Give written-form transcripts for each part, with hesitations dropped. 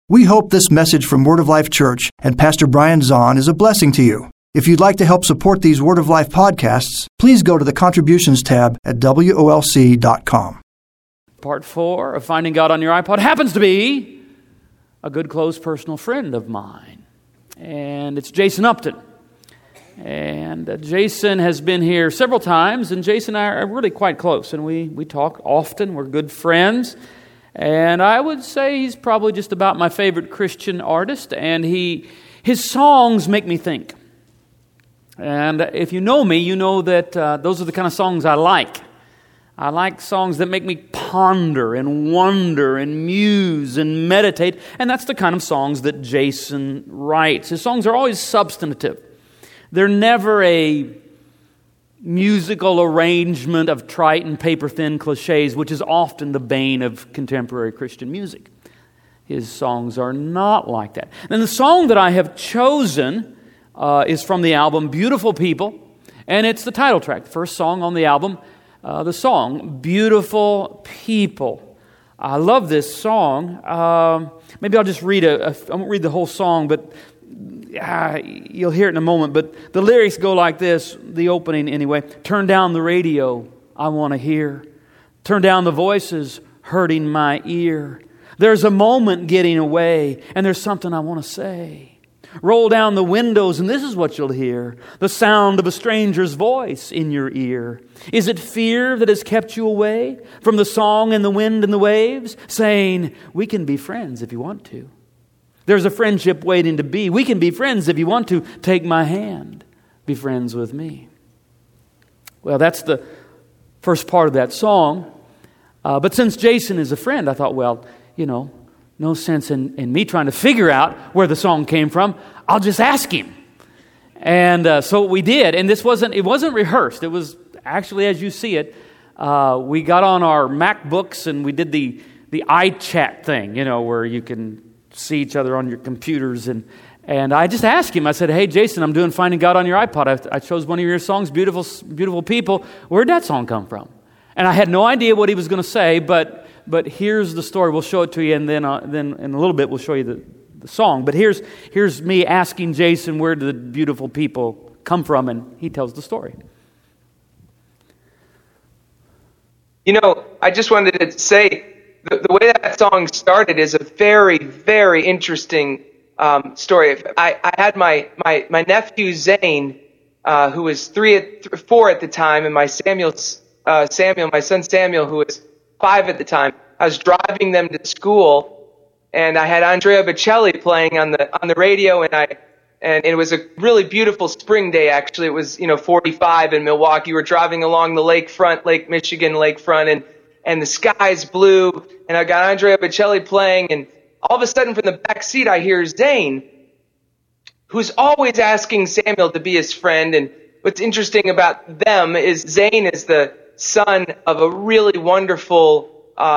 We hope this message from Word of Life Church and Pastor Brian Zahn is a blessing to you. If you'd like to help support these Word of Life podcasts, please go to the Contributions tab at WOLC.com. Part 4 of Finding God on Your iPod happens to be a good, close, personal friend of mine. And it's Jason Upton. And Jason has been here several times, and Jason and I are really quite close. And we talk often. We're good friends. And I would say he's probably just about my favorite Christian artist, and his songs make me think. And if you know me, you know that those are the kind of songs I like. I like songs that make me ponder and wonder and muse and meditate, and that's the kind of songs that Jason writes. His songs are always substantive. They're never a musical arrangement of trite and paper-thin cliches, which is often the bane of contemporary Christian music. His songs are not like that. And the song that I have chosen is from the album Beautiful People, and it's the title track, the first song on the album, the song Beautiful People. I love this song. Maybe I'll just read I won't read the whole song, but you'll hear it in a moment, but the lyrics go like this, the opening anyway. Turn down the radio, I want to hear. Turn down the voices hurting my ear. There's a moment getting away, and there's something I want to say. Roll down the windows, and this is what you'll hear. The sound of a stranger's voice in your ear. Is it fear that has kept you away from the song and the wind and the waves? Saying, we can be friends if you want to. There's a friendship waiting to be. We can be friends if you want to. Take my hand. Be friends with me. Well, that's the first part of that song. But since Jason is a friend, I thought, well, no sense in me trying to figure out where the song came from. I'll just ask him. And so we did. And it wasn't rehearsed. It was actually, as you see it, we got on our MacBooks and we did the iChat thing, where you can see each other on your computers, and I just asked him. I said, "Hey, Jason, I'm doing Finding God on Your iPod. I chose one of your songs, Beautiful People. Where'd that song come from?" And I had no idea what he was going to say, but here's the story. We'll show it to you, and then in a little bit we'll show you the song. But here's me asking Jason, where did the Beautiful People come from, and he tells the story. I just wanted to say, the way that song started is a very, very interesting story. I had my nephew Zane, who was 4 at the time, and my son Samuel, who was 5 at the time. I was driving them to school, and I had Andrea Bocelli playing on the radio, and it was a really beautiful spring day. Actually, it was 45 in Milwaukee. We were driving along the lakefront, Lake Michigan lakefront, and the sky's blue, and I got Andrea Bocelli playing, and all of a sudden from the back seat I hear Zane, who's always asking Samuel to be his friend. And what's interesting about them is Zane is the son of a really wonderful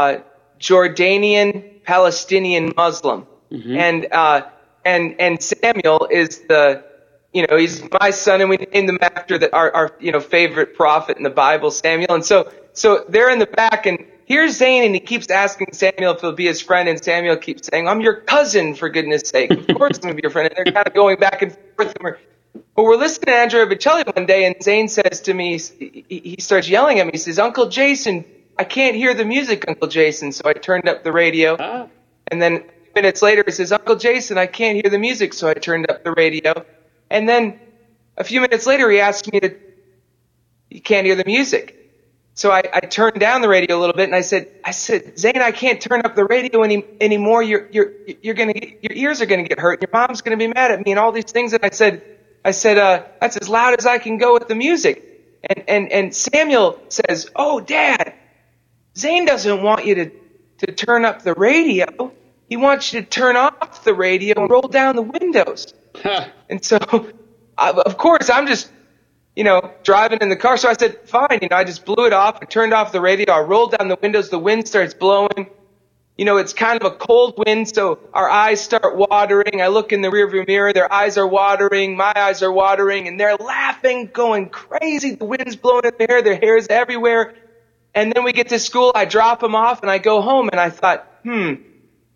Jordanian Palestinian Muslim. Mm-hmm. And Samuel is he's my son, and we named him after our favorite prophet in the Bible, Samuel. And so they're in the back, and here's Zane, and he keeps asking Samuel if he'll be his friend, and Samuel keeps saying, "I'm your cousin, for goodness sake. Of course I'm going to be your friend." And they're kind of going back and forth. But we're listening to Andrea Bocelli one day, and Zane says to me, he starts yelling at me. He says, "Uncle Jason, I can't hear the music, Uncle Jason." So I turned up the radio. And then minutes later, he says, "Uncle Jason, I can't hear the music." So I turned up the radio. And then a few minutes later, he asked me "You can't hear the music." So I turned down the radio a little bit, and I said, "Zane, I can't turn up the radio anymore. Your ears are gonna get hurt. Your mom's gonna be mad at me, and all these things." And I said, "That's as loud as I can go with the music." And Samuel says, "Oh, Dad, Zane doesn't want you to turn up the radio. He wants you to turn off the radio and roll down the windows." And so, of course, I'm just driving in the car. So I said, fine. I just blew it off. I turned off the radio. I rolled down the windows. The wind starts blowing. It's kind of a cold wind, so our eyes start watering. I look in the rearview mirror. Their eyes are watering. My eyes are watering. And they're laughing, going crazy. The wind's blowing in their hair. Their hair's everywhere. And then we get to school. I drop them off, and I go home. And I thought,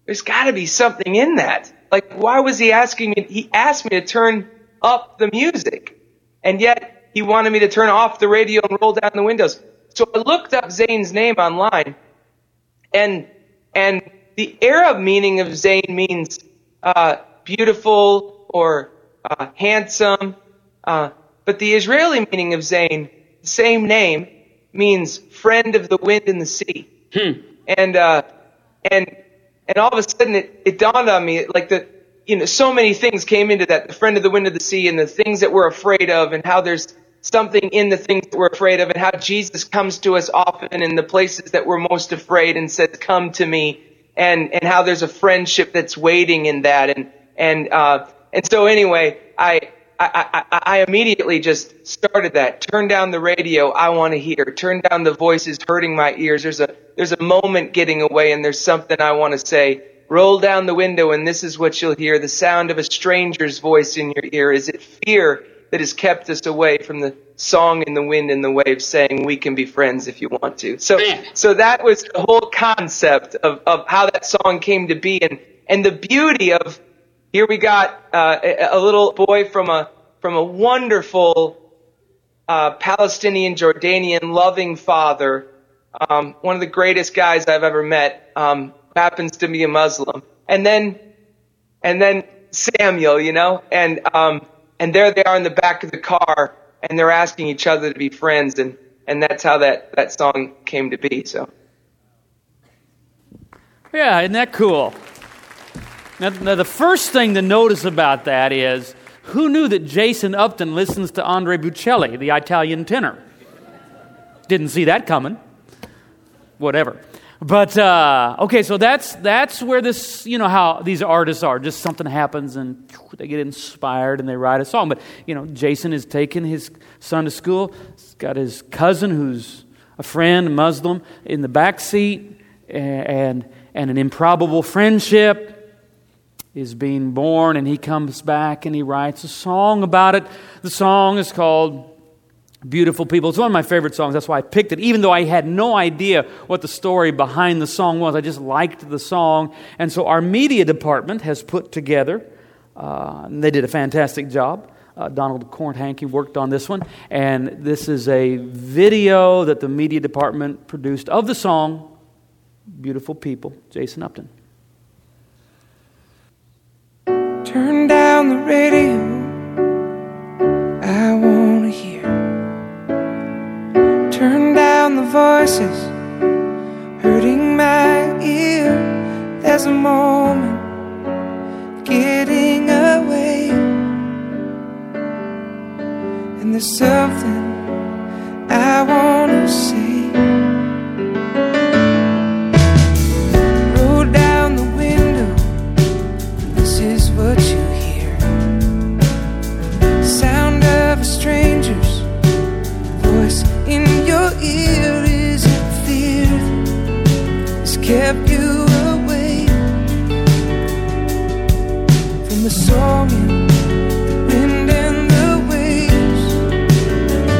there's got to be something in that. Like, why was he asking me? He asked me to turn up the music, and yet he wanted me to turn off the radio and roll down the windows. So I looked up Zayn's name online, and the Arab meaning of Zayn means beautiful or handsome, but the Israeli meaning of Zayn, the same name, means friend of the wind and the sea. And all of a sudden it dawned on me, like, so many things came into that, the friend of the wind of the sea, and the things that we're afraid of, and how there's something in the things that we're afraid of, and how Jesus comes to us often in the places that we're most afraid and says, come to me, and how there's a friendship that's waiting in that. And so anyway, I immediately just started that. Turn down the radio, I want to hear. Turn down the voices hurting my ears. There's a moment getting away, and there's something I want to say. Roll down the window, and this is what you'll hear. The sound of a stranger's voice in your ear. Is it fear that has kept us away from the song in the wind and the waves saying we can be friends if you want to? So that was the whole concept of how that song came to be, and the beauty of, here we got a little boy from a wonderful Palestinian, Jordanian, loving father, one of the greatest guys I've ever met, happens to be a Muslim, and then Samuel, and there they are in the back of the car, and they're asking each other to be friends, and that's how that song came to be. So, yeah, isn't that cool? Now, the first thing to notice about that is, who knew that Jason Upton listens to Andre Bocelli, the Italian tenor? Didn't see that coming. Whatever. But, okay, so that's where this, how these artists are. Just something happens and they get inspired and they write a song. But, Jason has taken his son to school. He's got his cousin who's a friend, a Muslim, in the back seat, and an improbable friendship is being born, and he comes back and he writes a song about it. The song is called Beautiful People. It's one of my favorite songs. That's why I picked it, even though I had no idea what the story behind the song was. I just liked the song. And so our media department has put together, and they did a fantastic job. Donald Kornhanke worked on this one. And this is a video that the media department produced of the song, Beautiful People, Jason Upton. Turn down the radio, I want to hear. Turn down the voices hurting my ear. There's a moment getting away, and there's something I want to say. Roll down the window, this is what you hear. Sound of a stranger's voice in your ear. Is it fear that's kept you away from the song in the wind and the waves?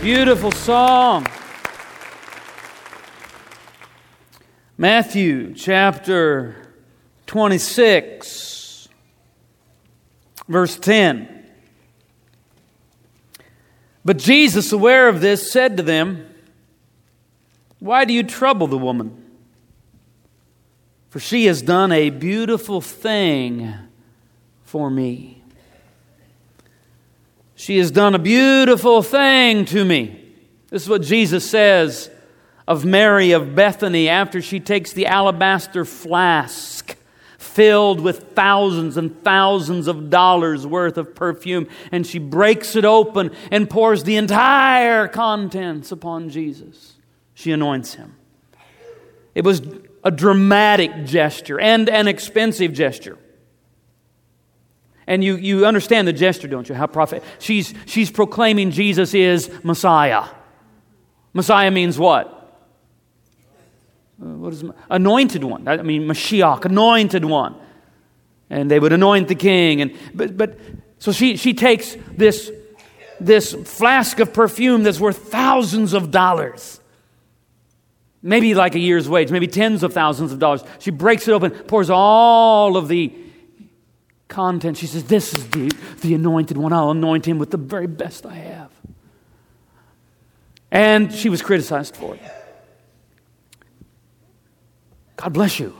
Beautiful song. Matthew chapter 26, verse 10. But Jesus, aware of this, said to them, "Why do you trouble the woman? For she has done a beautiful thing for me. She has done a beautiful thing to me." This is what Jesus says of Mary of Bethany after she takes the alabaster flask filled with thousands and thousands of dollars worth of perfume, and she breaks it open and pours the entire contents upon Jesus. She anoints Him. It was a dramatic gesture and an expensive gesture. And you understand the gesture, don't you? How she's proclaiming Jesus is Messiah. Messiah means what? What is anointed one? I mean Mashiach, anointed one. And they would anoint the king. But so she takes this flask of perfume that's worth thousands of dollars. Maybe like a year's wage, maybe tens of thousands of dollars. She breaks it open, pours all of the content. She says, "This is the anointed one. I'll anoint him with the very best I have." And she was criticized for it. God bless you.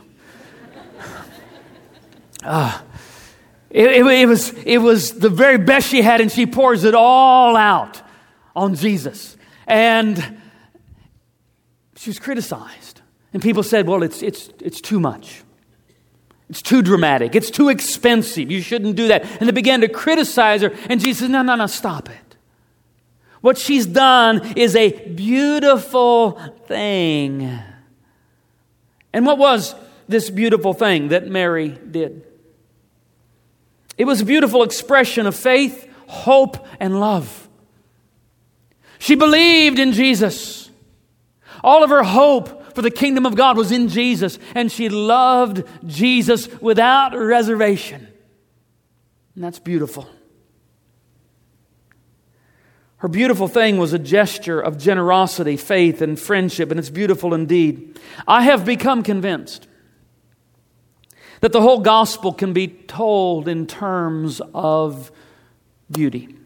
It was the very best she had, and she pours it all out on Jesus. And she was criticized. And people said, "Well, it's too much. It's too dramatic. It's too expensive. You shouldn't do that." And they began to criticize her. And Jesus said, No, stop it. What she's done is a beautiful thing. And what was this beautiful thing that Mary did? It was a beautiful expression of faith, hope, and love. She believed in Jesus. All of her hope for the kingdom of God was in Jesus, and she loved Jesus without reservation. And that's beautiful. Her beautiful thing was a gesture of generosity, faith, and friendship, and it's beautiful indeed. I have become convinced that the whole gospel can be told in terms of beauty.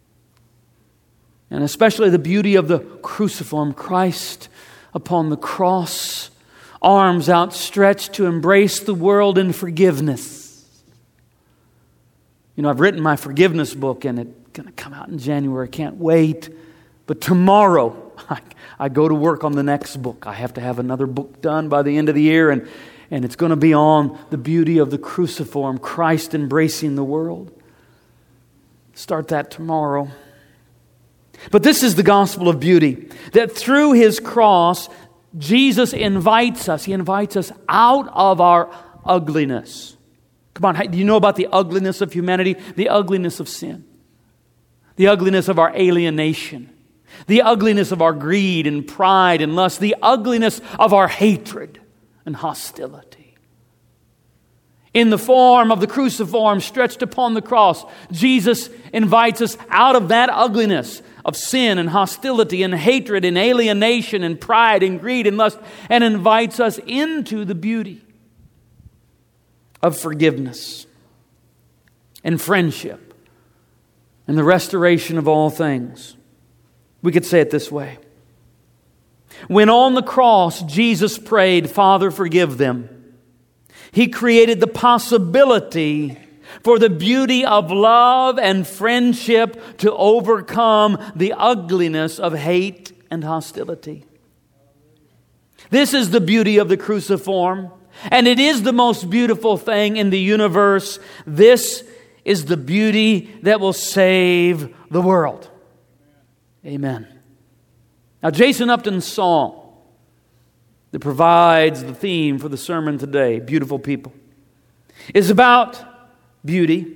And especially the beauty of the cruciform, Christ upon the cross, arms outstretched to embrace the world in forgiveness. You know, I've written my forgiveness book, and it's going to come out in January. I can't wait. But tomorrow, I go to work on the next book. I have to have another book done by the end of the year, and it's going to be on the beauty of the cruciform, Christ embracing the world. Start that tomorrow. But this is the gospel of beauty, that through His cross, Jesus invites us. He invites us out of our ugliness. Come on, do you know about the ugliness of humanity? The ugliness of sin. The ugliness of our alienation. The ugliness of our greed and pride and lust. The ugliness of our hatred and hostility. In the form of the cruciform stretched upon the cross, Jesus invites us out of that ugliness of sin and hostility and hatred and alienation and pride and greed and lust, and invites us into the beauty of forgiveness and friendship and the restoration of all things. We could say it this way. When on the cross Jesus prayed, "Father, forgive them," He created the possibility for the beauty of love and friendship to overcome the ugliness of hate and hostility. This is the beauty of the cruciform, and it is the most beautiful thing in the universe. This is the beauty that will save the world. Amen. Now, Jason Upton's song that provides the theme for the sermon today, Beautiful People, is about beauty,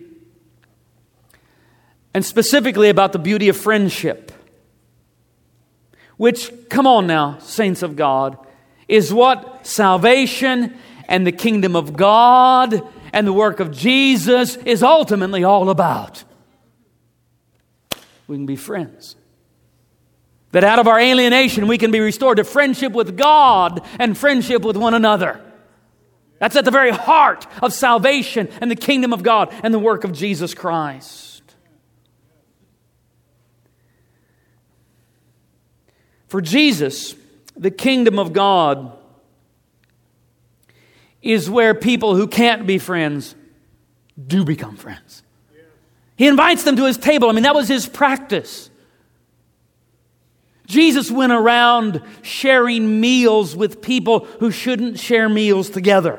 and specifically about the beauty of friendship, which, come on now, saints of God, is what salvation and the kingdom of God and the work of Jesus is ultimately all about. We can be friends. That out of our alienation we can be restored to friendship with God and friendship with one another. That's at the very heart of salvation and the kingdom of God and the work of Jesus Christ. For Jesus, the kingdom of God is where people who can't be friends do become friends. He invites them to His table. I mean, that was His practice. Jesus went around sharing meals with people who shouldn't share meals together.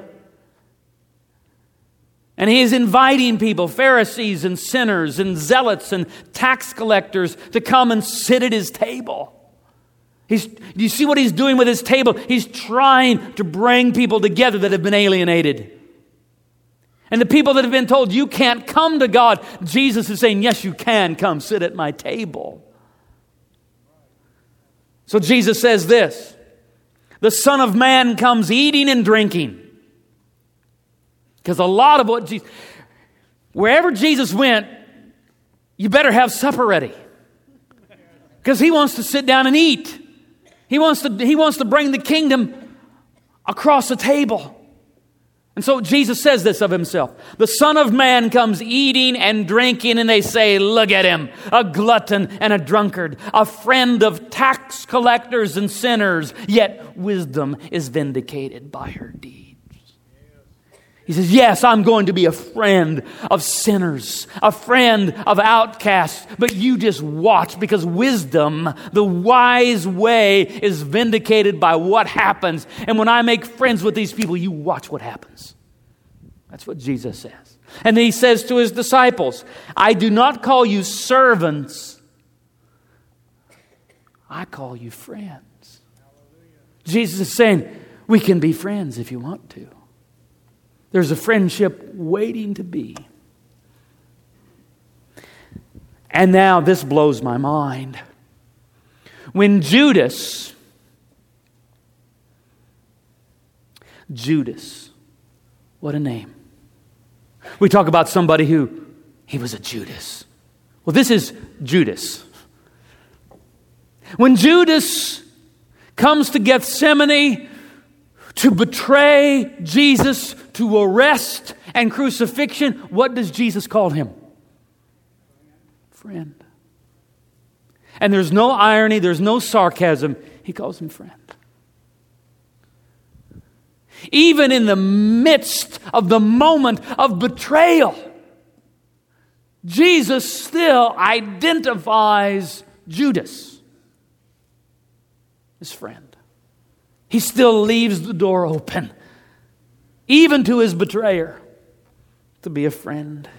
And He is inviting people, Pharisees and sinners and zealots and tax collectors, to come and sit at His table. Do you see what He's doing with His table? He's trying to bring people together that have been alienated. And the people that have been told, you can't come to God, Jesus is saying, yes, you can come sit at my table. So Jesus says this, the Son of Man comes eating and drinking. Because a lot of wherever Jesus went, you better have supper ready. Because He wants to sit down and eat. He wants to bring the kingdom across the table. And so Jesus says this of Himself. The Son of Man comes eating and drinking, and they say, look at Him, a glutton and a drunkard, a friend of tax collectors and sinners, yet wisdom is vindicated by her deeds. He says, yes, I'm going to be a friend of sinners, a friend of outcasts, but you just watch, because wisdom, the wise way, is vindicated by what happens. And when I make friends with these people, you watch what happens. That's what Jesus says. And then He says to His disciples, I do not call you servants, I call you friends. Jesus is saying, we can be friends if you want to. There's a friendship waiting to be. And now this blows my mind. When Judas, what a name. We talk about somebody he was a Judas. Well, this is Judas. When Judas comes to Gethsemane to betray Jesus, to arrest and crucifixion, what does Jesus call him? Friend. And there's no irony, there's no sarcasm. He calls him friend. Even in the midst of the moment of betrayal, Jesus still identifies Judas as friend. He still leaves the door open, even to his betrayer, to be a friend.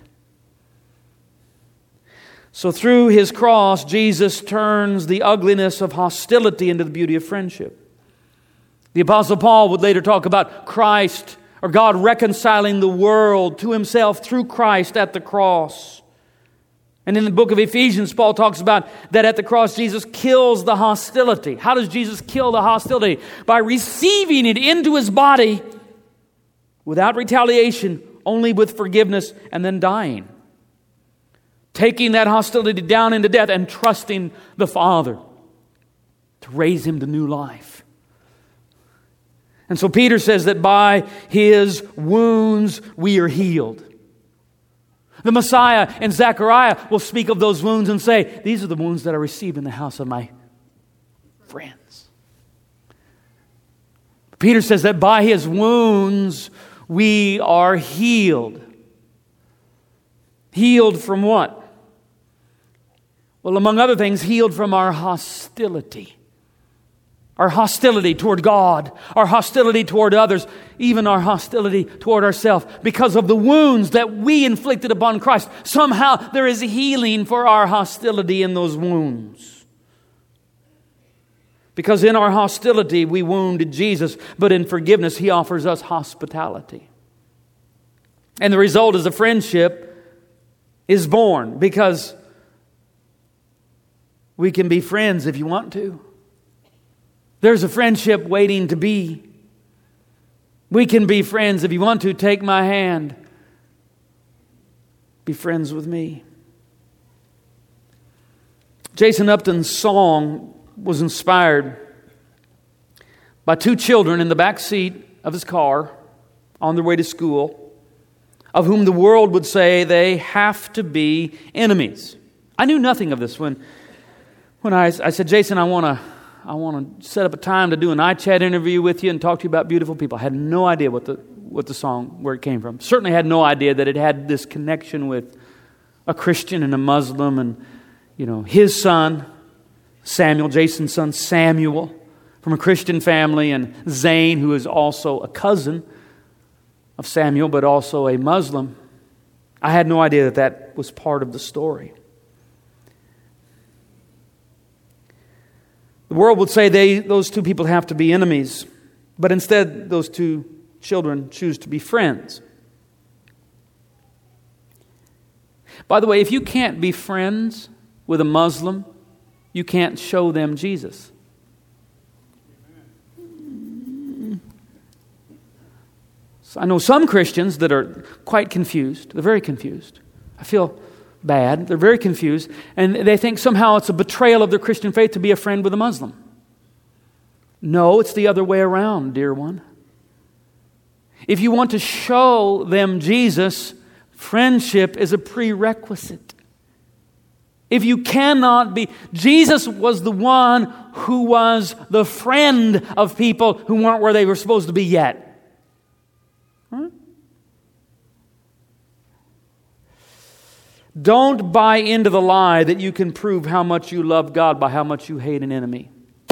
So through His cross, Jesus turns the ugliness of hostility into the beauty of friendship. The Apostle Paul would later talk about Christ, or God reconciling the world to Himself through Christ at the cross. And in the book of Ephesians, Paul talks about that at the cross, Jesus kills the hostility. How does Jesus kill the hostility? By receiving it into His body without retaliation, only with forgiveness, and then dying. Taking that hostility down into death and trusting the Father to raise Him to new life. And so Peter says that by His wounds we are healed. The Messiah and Zechariah will speak of those wounds and say, these are the wounds that I received in the house of my friends. Peter says that by His wounds we are healed. Healed from what? Well, among other things, healed from our hostility. Our hostility toward God, our hostility toward others, even our hostility toward ourselves. Because of the wounds that we inflicted upon Christ, somehow there is healing for our hostility in those wounds. Because in our hostility we wounded Jesus, but in forgiveness He offers us hospitality. And the result is a friendship is born, because we can be friends if you want to. There's a friendship waiting to be. We can be friends if you want to. Take my hand. Be friends with me. Jason Upton's song was inspired by two children in the back seat of his car on their way to school, of whom the world would say they have to be enemies. I knew nothing of this when I said, Jason, I want to set up a time to do an iChat interview with you and talk to you about beautiful people. I had no idea what the song, where it came from. Certainly had no idea that it had this connection with a Christian and a Muslim and, his son, Samuel, Jason's son, Samuel, from a Christian family, and Zane, who is also a cousin of Samuel, but also a Muslim. I had no idea that was part of the story. The world would say those two people have to be enemies, but instead those two children choose to be friends. By the way, if you can't be friends with a Muslim, you can't show them Jesus. So I know some Christians that are quite confused. They're very confused. I feel bad. They're very confused. And they think somehow it's a betrayal of their Christian faith to be a friend with a Muslim. No, it's the other way around, dear one. If you want to show them Jesus, friendship is a prerequisite. If you cannot be... Jesus was the one who was the friend of people who weren't where they were supposed to be yet. Huh? Don't buy into the lie that you can prove how much you love God by how much you hate an enemy.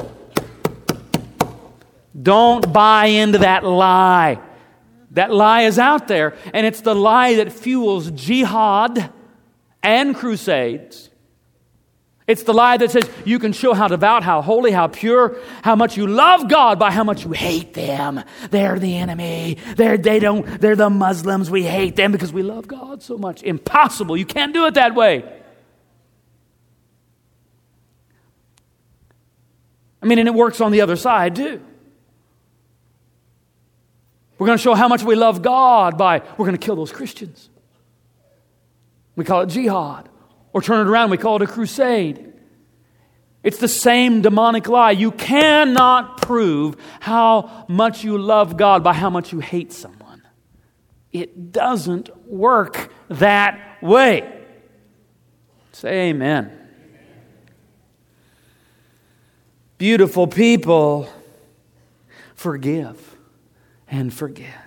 Don't buy into that lie. That lie is out there, and it's the lie that fuels jihad and crusades. It's the lie that says you can show how devout, how holy, how pure, how much you love God by how much you hate them. They're the enemy. They're the Muslims. We hate them because we love God so much. Impossible. You can't do it that way. I mean, and it works on the other side too. We're going to show how much we love God by we're going to kill those Christians. We call it jihad. Or turn it around, we call it a crusade. It's the same demonic lie. You cannot prove how much you love God by how much you hate someone. It doesn't work that way. Say amen. Beautiful people forgive and forget.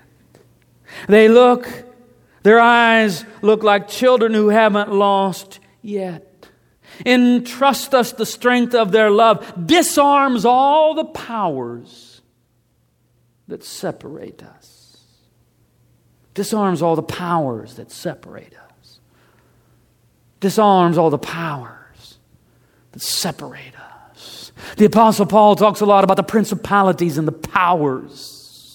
Their eyes look like children who haven't lost yet. Entrust us the strength of their love. Disarms all the powers that separate us. Disarms all the powers that separate us. Disarms all the powers that separate us. The Apostle Paul talks a lot about the principalities and the powers.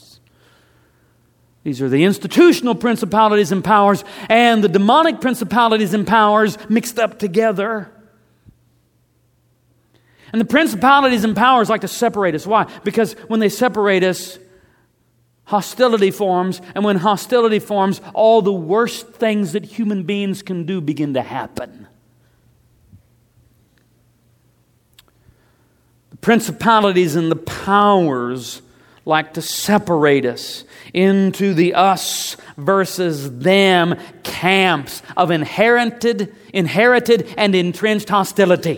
These are the institutional principalities and powers and the demonic principalities and powers mixed up together. And the principalities and powers like to separate us. Why? Because when they separate us, hostility forms. And when hostility forms, all the worst things that human beings can do begin to happen. The principalities and the powers like to separate us into the us versus them camps of inherited and entrenched hostility.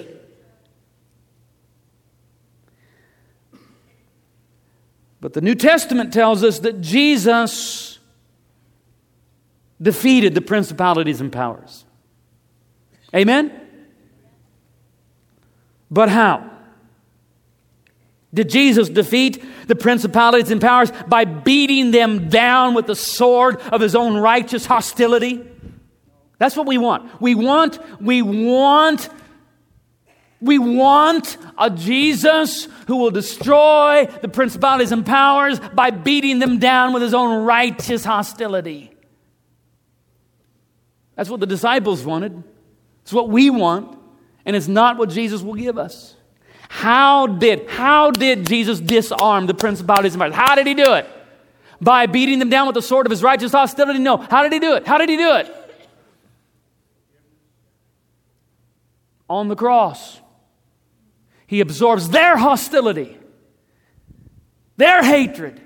But the New Testament tells us that Jesus defeated the principalities and powers. Amen? But how? Did Jesus defeat the principalities and powers by beating them down with the sword of His own righteous hostility? That's what we want. We want a Jesus who will destroy the principalities and powers by beating them down with His own righteous hostility. That's what the disciples wanted. It's what we want, and it's not what Jesus will give us. How did Jesus disarm the principalities and powers? How did He do it? By beating them down with the sword of His righteous hostility? No. How did He do it? How did He do it? On the cross. He absorbs their hostility, their hatred,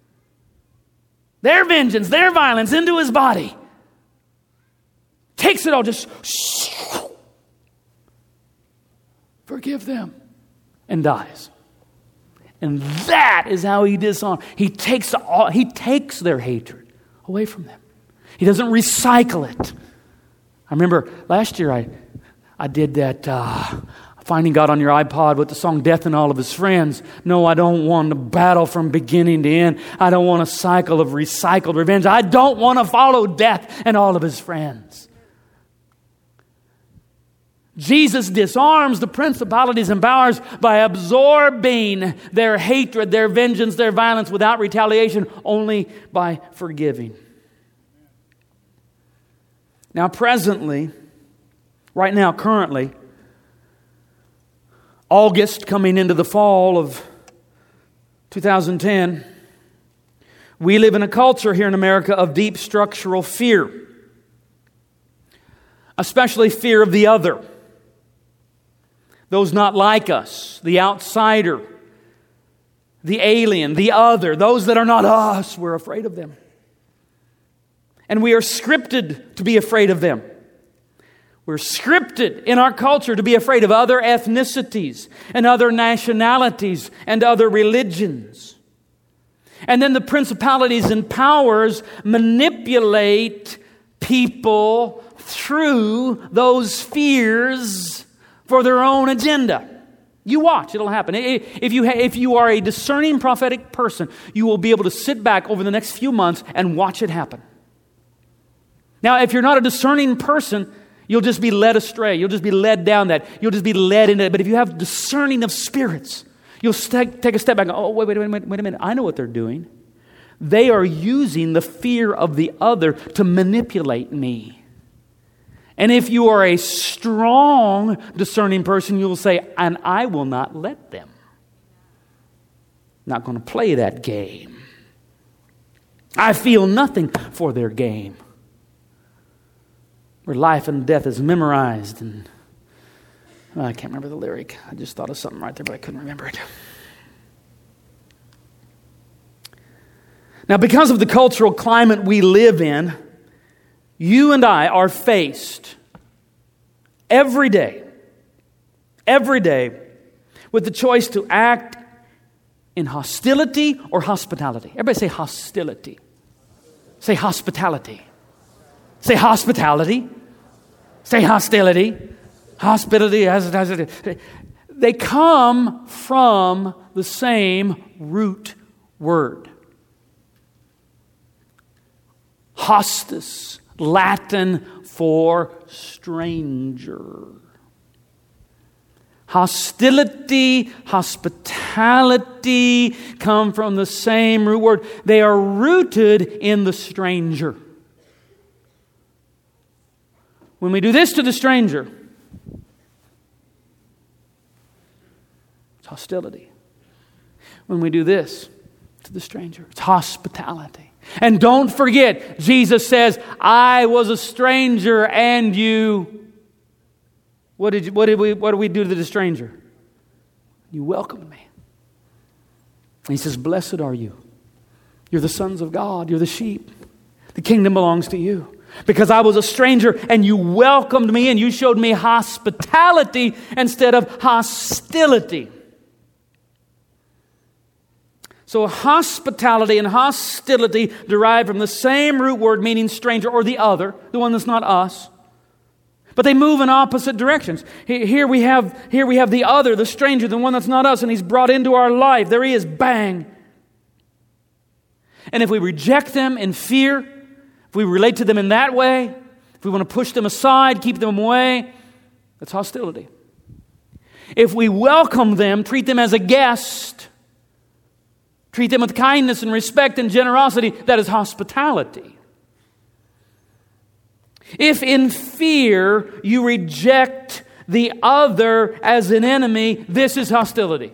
their vengeance, their violence into His body. Takes it all, just forgive them, and dies. And that is how He disarms. He takes their hatred away from them. He doesn't recycle it. I remember last year I did that Finding God on Your iPod with the song Death and All of His Friends. No, I don't want to battle from beginning to end. I don't want a cycle of recycled revenge. I don't want to follow death and all of his friends. Jesus disarms the principalities and powers by absorbing their hatred, their vengeance, their violence without retaliation, only by forgiving. Now, presently, right now, currently, August coming into the fall of 2010, we live in a culture here in America of deep structural fear, especially fear of the other, those not like us, the outsider, the alien, the other, those that are not us. We're afraid of them. And we are scripted to be afraid of them. We're scripted in our culture to be afraid of other ethnicities and other nationalities and other religions. And then the principalities and powers manipulate people through those fears for their own agenda. You watch, it'll happen. If you are a discerning prophetic person, you will be able to sit back over the next few months and watch it happen. Now, if you're not a discerning person, you'll just be led astray. You'll just be led down that. You'll just be led into it. But if you have discerning of spirits, you'll take a step back and go, oh, wait a minute. I know what they're doing. They are using the fear of the other to manipulate me. And if you are a strong discerning person, you will say, and I will not let them. Not going to play that game. I feel nothing for their game. Where life and death is memorized. And I can't remember the lyric. I just thought of something right there, but I couldn't remember it. Now, because of the cultural climate we live in, you and I are faced every day with the choice to act in hostility or hospitality. Everybody say hostility. Say hospitality. Say hospitality. Say hostility. Hospitality. They come from the same root word. Hostis, Latin for stranger. Hostility, hospitality come from the same root word. They are rooted in the stranger. When we do this to the stranger, it's hostility. When we do this to the stranger, it's hospitality. And don't forget, Jesus says, I was a stranger and you... What did we do to the stranger? You welcomed me. And He says, blessed are you. You're the sons of God. You're the sheep. The kingdom belongs to you. Because I was a stranger and you welcomed me and you showed me hospitality instead of hostility. So hospitality and hostility derive from the same root word meaning stranger or the other, the one that's not us. But they move in opposite directions. Here we have the other, the stranger, the one that's not us, and he's brought into our life. There he is, bang. And if we reject them in fear, if we relate to them in that way, if we want to push them aside, keep them away, that's hostility. If we welcome them, treat them as a guest, treat them with kindness and respect and generosity, that is hospitality. If in fear you reject the other as an enemy, this is hostility.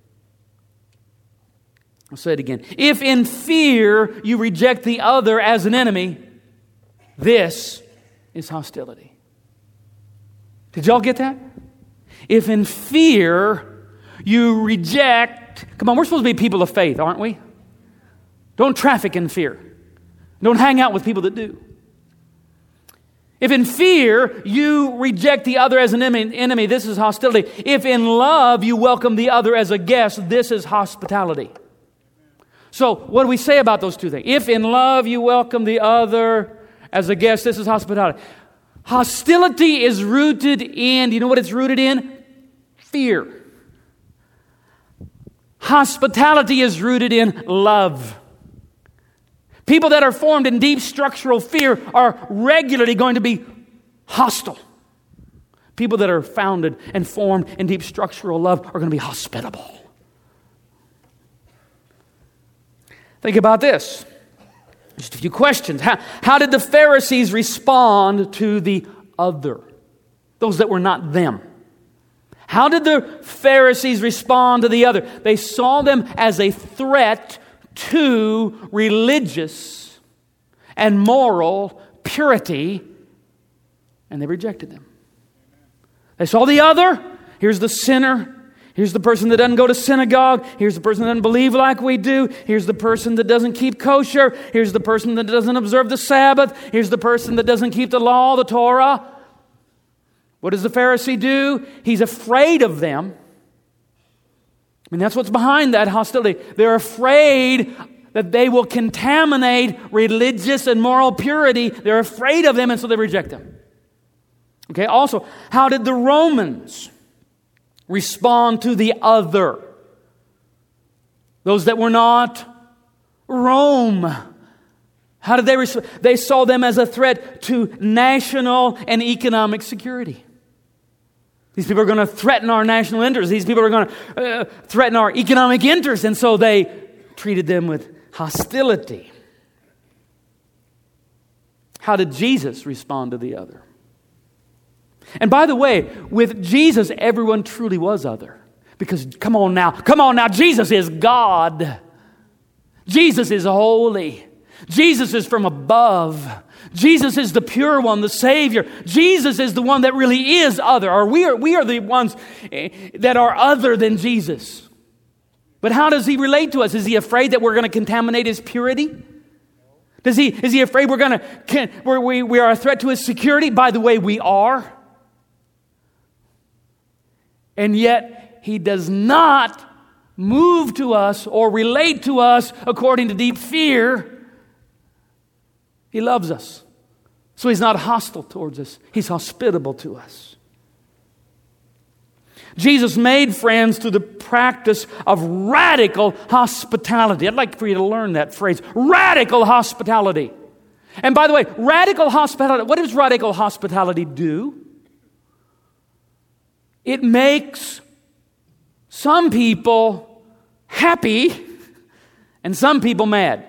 I'll say it again. If in fear you reject the other as an enemy, this is hostility. Did y'all get that? If in fear You reject. Come on, we're supposed to be people of faith, aren't we? Don't traffic in fear. Don't hang out with people that do. If in fear you reject the other as an enemy, this is hostility. If in love you welcome the other as a guest, this is hospitality. So what do we say about those two things? If in love you welcome the other as a guest, this is hospitality. Hostility is rooted in, do you know what it's rooted in? Fear. Hospitality is rooted in love. People that are formed in deep structural fear are regularly going to be hostile. People that are founded and formed in deep structural love are going to be hospitable. Think about this. Just a few questions. How did the Pharisees respond to the other? Those that were not them. How did the Pharisees respond to the other? They saw them as a threat to religious and moral purity, and they rejected them. They saw the other. Here's the sinner. Here's the person that doesn't go to synagogue. Here's the person that doesn't believe like we do. Here's the person that doesn't keep kosher. Here's the person that doesn't observe the Sabbath. Here's the person that doesn't keep the law, the Torah. What does the Pharisee do? He's afraid of them. I mean, that's what's behind that hostility. They're afraid that they will contaminate religious and moral purity. They're afraid of them, and so they reject them. Okay, also, how did the Romans respond to the other? Those that were not Rome. How did they respond? They saw them as a threat to national and economic security. These people are going to threaten our national interests. These people are going to threaten our economic interests. And so they treated them with hostility. How did Jesus respond to the other? And by the way, with Jesus, everyone truly was other. Because come on now, Jesus is God. Jesus is holy. Jesus is from above. Jesus is the pure one, the Savior. Jesus is the one that really is other. Or we are the ones that are other than Jesus. But how does He relate to us? Is He afraid that we're going to contaminate His purity? Is He afraid we are a threat to His security? By the way, we are. And yet, He does not move to us or relate to us according to deep fear. He loves us. So He's not hostile towards us. He's hospitable to us. Jesus made friends through the practice of radical hospitality. I'd like for you to learn that phrase, radical hospitality. And by the way, radical hospitality, what does radical hospitality do? It makes some people happy and some people mad.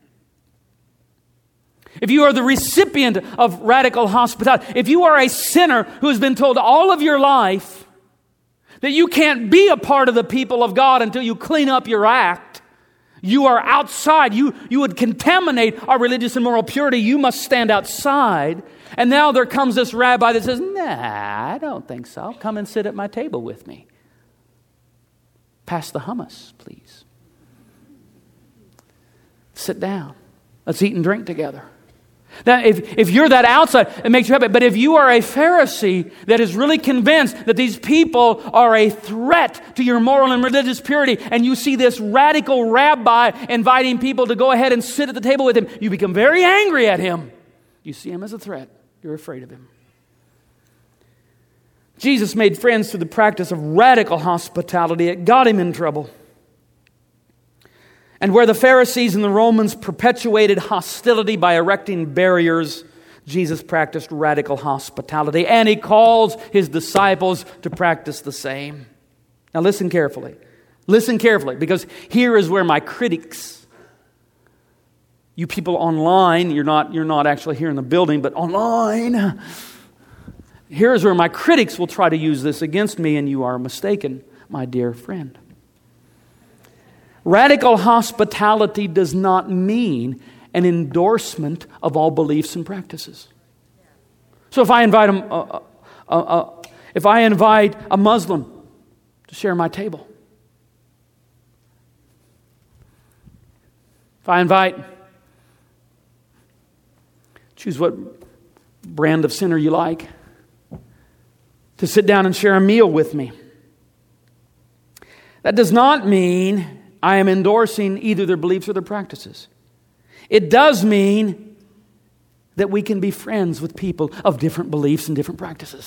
If you are the recipient of radical hospitality, if you are a sinner who has been told all of your life that you can't be a part of the people of God until you clean up your act, you are outside. You would contaminate our religious and moral purity. You must stand outside. And now there comes this rabbi that says, nah, I don't think so. Come and sit at my table with me. Pass the hummus, please. Sit down. Let's eat and drink together. Now, if you're that outside, it makes you happy. But if you are a Pharisee that is really convinced that these people are a threat to your moral and religious purity, and you see this radical rabbi inviting people to go ahead and sit at the table with him, you become very angry at him. You see him as a threat. You're afraid of him. Jesus made friends through the practice of radical hospitality. It got him in trouble. And where the Pharisees and the Romans perpetuated hostility by erecting barriers, Jesus practiced radical hospitality, and He calls His disciples to practice the same. Now listen carefully. Listen carefully, because here is where my critics, you people online, you're not actually here in the building, but online, here is where my critics will try to use this against me, and you are mistaken, my dear friend. Radical hospitality does not mean an endorsement of all beliefs and practices. So if I invite a Muslim to share my table, If I invite, choose what brand of sinner you like, to sit down and share a meal with me, that does not mean I am endorsing either their beliefs or their practices. It does mean that we can be friends with people of different beliefs and different practices.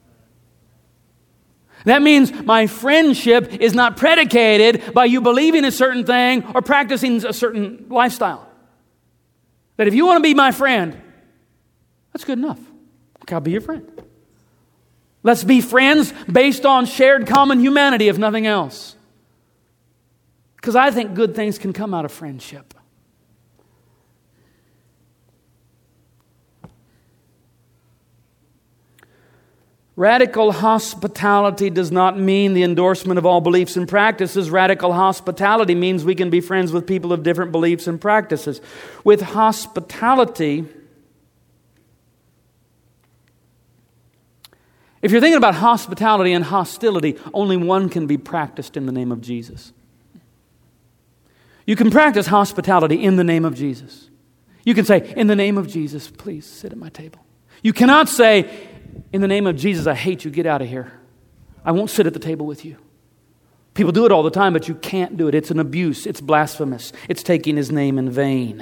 That means my friendship is not predicated by you believing a certain thing or practicing a certain lifestyle. That if you want to be my friend, that's good enough. I'll be your friend. Let's be friends based on shared common humanity, if nothing else. Because I think good things can come out of friendship. Radical hospitality does not mean the endorsement of all beliefs and practices. Radical hospitality means we can be friends with people of different beliefs and practices. With hospitality, if you're thinking about hospitality and hostility, only one can be practiced in the name of Jesus. You can practice hospitality in the name of Jesus. You can say, in the name of Jesus, please sit at my table. You cannot say, in the name of Jesus, I hate you, get out of here. I won't sit at the table with you. People do it all the time, but you can't do it. It's an abuse. It's blasphemous. It's taking His name in vain.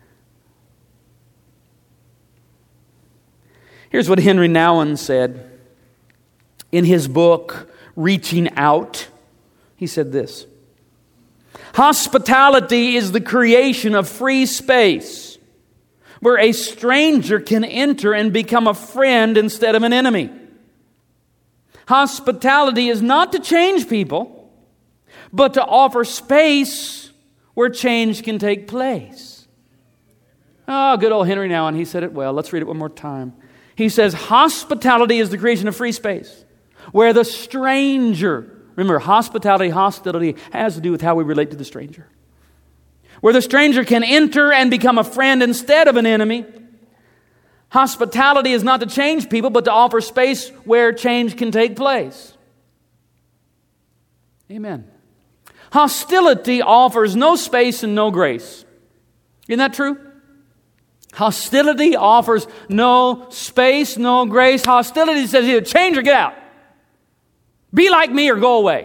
Here's what Henry Nouwen said in his book, Reaching Out. He said this: hospitality is the creation of free space where a stranger can enter and become a friend instead of an enemy. Hospitality is not to change people, but to offer space where change can take place. Oh, good old Henry Nouwen, he said it well. Let's read it one more time. He says, hospitality is the creation of free space where the stranger, remember, hostility has to do with how we relate to the stranger. Where the stranger can enter and become a friend instead of an enemy. Hospitality is not to change people, but to offer space where change can take place. Amen. Hostility offers no space and no grace. Isn't that true? Hostility offers no space, no grace. Hostility says either change or get out. Be like me or go away.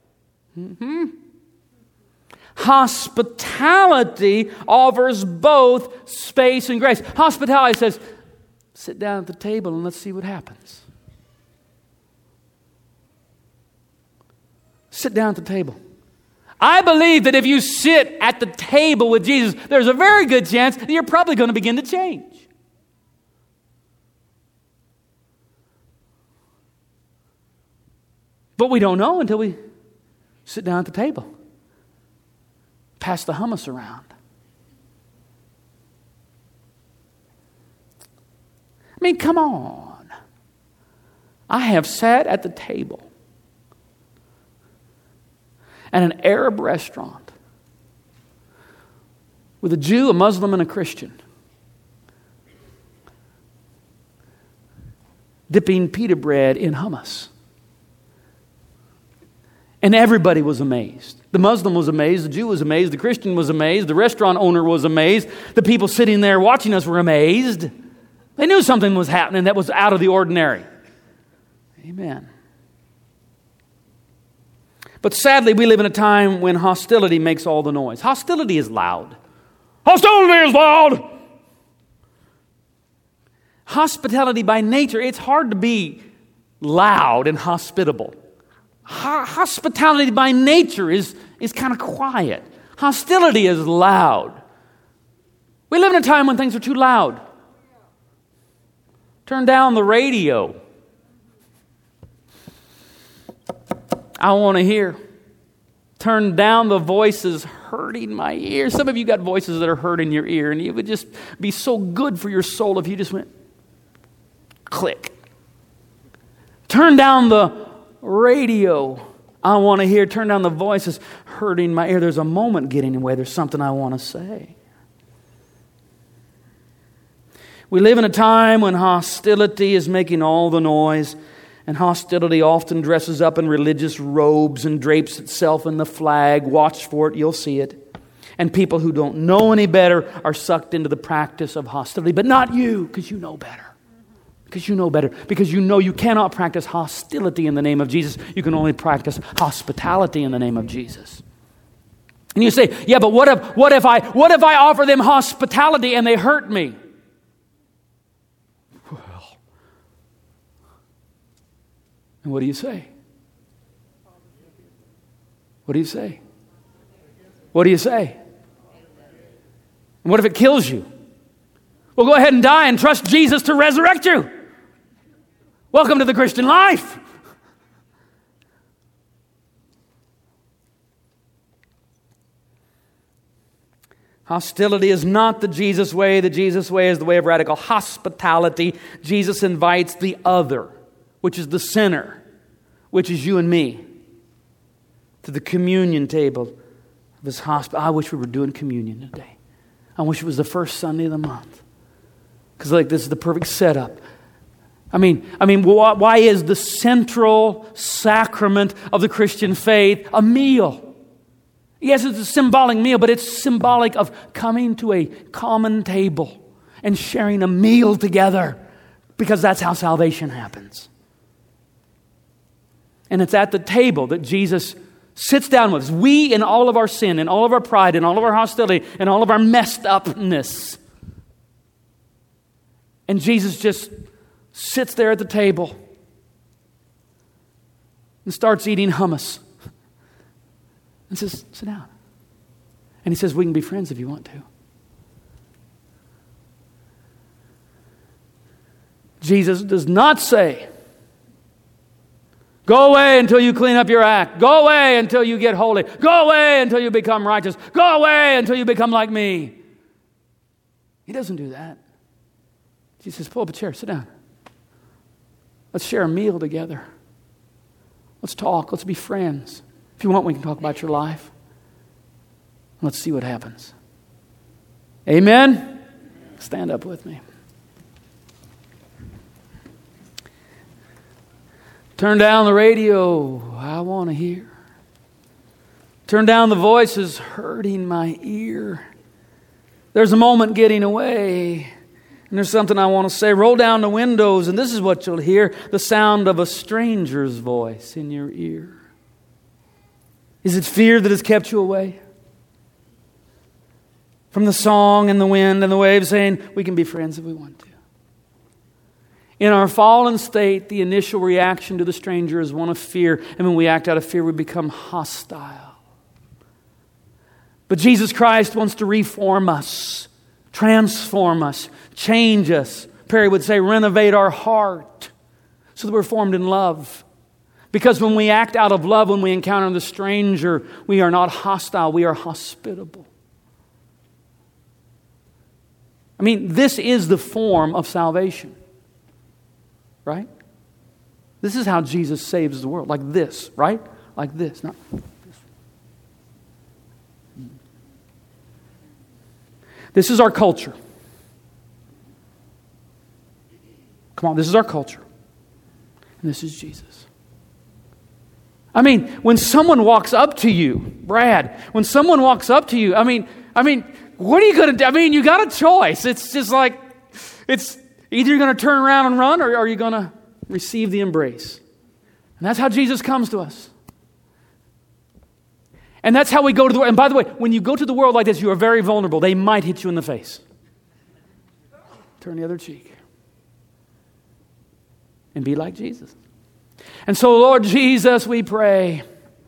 Hospitality offers both space and grace. Hospitality says, sit down at the table and let's see what happens. Sit down at the table. I believe that if you sit at the table with Jesus, there's a very good chance that you're probably going to begin to change. But we don't know until we sit down at the table. Pass the hummus around. I mean, come on. I have sat at the table at an Arab restaurant with a Jew, a Muslim, and a Christian, dipping pita bread in hummus. And everybody was amazed. The Muslim was amazed, the Jew was amazed, the Christian was amazed, the restaurant owner was amazed, the people sitting there watching us were amazed. They knew something was happening that was out of the ordinary. Amen. But sadly, we live in a time when hostility makes all the noise. Hostility is loud. Hostility is loud! Hospitality by nature, it's hard to be loud and hospitable. Hospitality by nature is kind of quiet. Hostility is loud. We live in a time when things are too loud. Turn down the radio. I want to hear. Turn down the voices hurting my ear. Some of you got voices that are hurting your ear, and it would just be so good for your soul if you just went click. Turn down the radio. I want to hear. Turn down the voices hurting my ear. There's a moment getting away. There's something I want to say. We live in a time when hostility is making all the noise, and hostility often dresses up in religious robes and drapes itself in the flag. Watch for it, you'll see it. And people who don't know any better are sucked into the practice of hostility. But not you, because you know better. Because you know better. Because you know you cannot practice hostility in the name of Jesus. You can only practice hospitality in the name of Jesus. And you say, yeah, but what if I offer them hospitality and they hurt me? Well, and what do you say? What do you say? What do you say? And what if it kills you? Well, go ahead and die and trust Jesus to resurrect you. Welcome to the Christian life. Hostility is not the Jesus way. The Jesus way is the way of radical hospitality. Jesus invites the other, which is the sinner, which is you and me, to the communion table of His hospital. I wish we were doing communion today. I wish it was the first Sunday of the month. Because this is the perfect setup. I mean, why is the central sacrament of the Christian faith a meal? Yes, it's a symbolic meal, but it's symbolic of coming to a common table and sharing a meal together, because that's how salvation happens. And it's at the table that Jesus sits down with us. We, in all of our sin, in all of our pride, in all of our hostility, in all of our messed upness. And Jesus just sits there at the table and starts eating hummus and says, sit down. And He says, we can be friends if you want to. Jesus does not say, go away until you clean up your act. Go away until you get holy. Go away until you become righteous. Go away until you become like me. He doesn't do that. Jesus says, pull up a chair, sit down. Let's share a meal together. Let's talk. Let's be friends. If you want, we can talk about your life. Let's see what happens. Amen? Stand up with me. Turn down the radio. I want to hear. Turn down the voices hurting my ear. There's a moment getting away. And there's something I want to say. Roll down the windows, and this is what you'll hear. The sound of a stranger's voice in your ear. Is it fear that has kept you away from the song and the wind and the waves, saying, we can be friends if we want to? In our fallen state, the initial reaction to the stranger is one of fear. And when we act out of fear, we become hostile. But Jesus Christ wants to reform us, transform us, change us. Perry would say, renovate our heart so that we're formed in love. Because when we act out of love, when we encounter the stranger, we are not hostile, we are hospitable. I mean, this is the form of salvation. Right? This is how Jesus saves the world. Like this, right? Like this. Not this. This is our culture. Come on, this is our culture. And this is Jesus. I mean, when someone walks up to you, Brad, when someone walks up to you, I mean, what are you going to do? I mean, you got a choice. It's just like, it's either you're going to turn around and run, or are you going to receive the embrace? And that's how Jesus comes to us. And that's how we go to the world. And by the way, when you go to the world like this, you are very vulnerable. They might hit you in the face. Turn the other cheek. And be like Jesus. And so, Lord Jesus, we pray.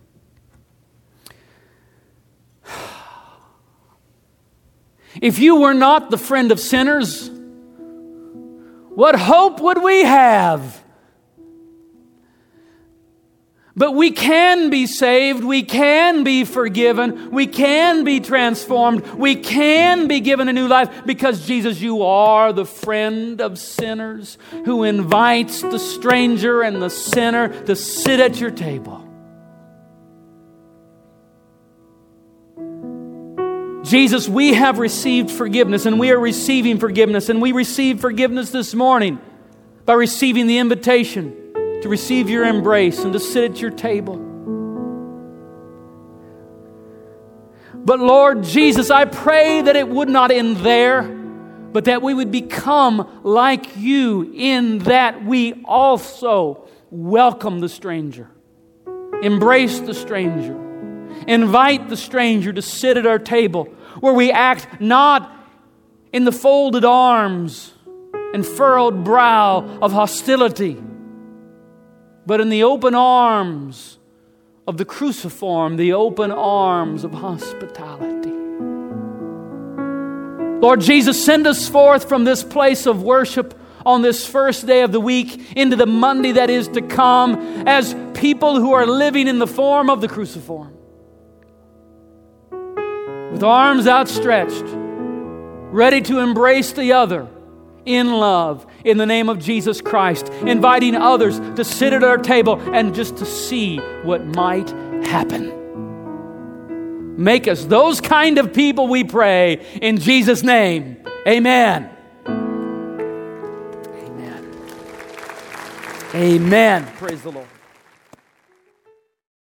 If you were not the friend of sinners, what hope would we have? But we can be saved, we can be forgiven, we can be transformed, we can be given a new life because, Jesus, you are the friend of sinners who invites the stranger and the sinner to sit at your table. Jesus, we have received forgiveness, and we are receiving forgiveness, and we receive forgiveness this morning by receiving the invitation to receive your embrace and to sit at your table. But Lord Jesus, I pray that it would not end there, but that we would become like you in that we also welcome the stranger, embrace the stranger, invite the stranger to sit at our table, where we act not in the folded arms and furrowed brow of hostility, but in the open arms of the cruciform, the open arms of hospitality. Lord Jesus, send us forth from this place of worship on this first day of the week into the Monday that is to come as people who are living in the form of the cruciform, with arms outstretched, ready to embrace the other in love, in the name of Jesus Christ, inviting others to sit at our table and just to see what might happen. Make us those kind of people, we pray, in Jesus' name. Amen. Amen. Amen. Praise the Lord.